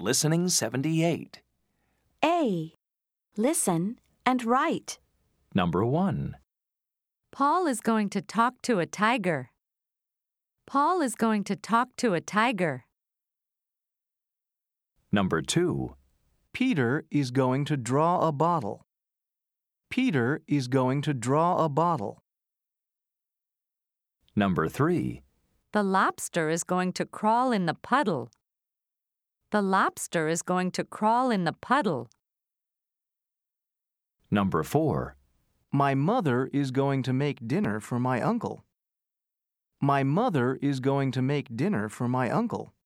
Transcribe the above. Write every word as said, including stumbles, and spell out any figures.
Listening seventy-eight. A. Listen and write. Number one. Paul is going to talk to a tiger. Paul is going to talk to a tiger. Number two. Peter is going to draw a bottle. Peter is going to draw a bottle. Number three. The lobster is going to crawl in the puddle. The lobster is going to crawl in the puddle. Number four. My mother is going to make dinner for my uncle. My mother is going to make dinner for my uncle.